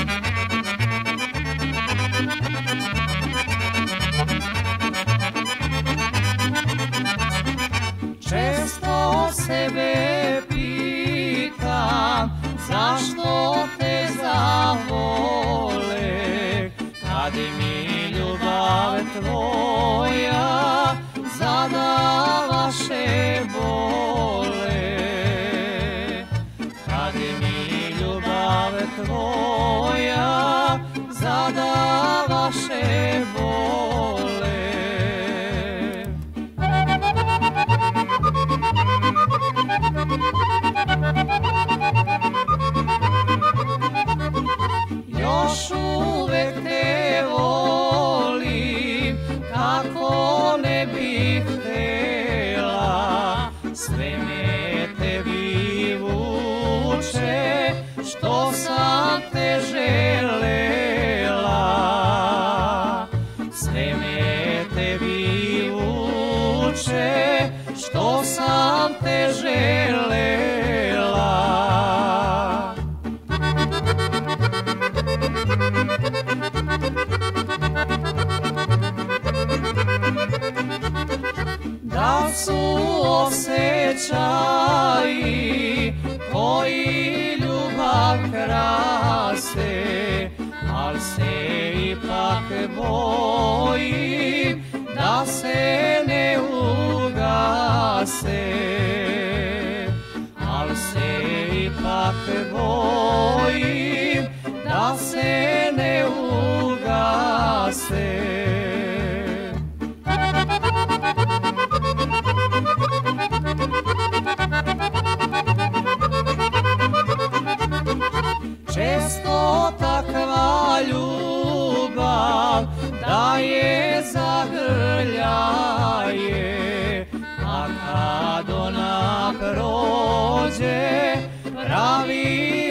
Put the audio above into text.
Često sebe pitam zašto te zavole, kad mi ljubav tvoja zadavaše bole, kad mi ljubav tvoja zadavaše bole. Još uvek te volim, kako ne bih htela, sve me tebi vuče, što sam te želela. Sve me tebi vuče, što sam te želela. Da su osjećaji koji ljubav krase, al se ipak bojim da se ne ugase, al se ipak bojim da se ne ugase. Često takva ljubav daje zagrljaje, a kad ona prođe pravi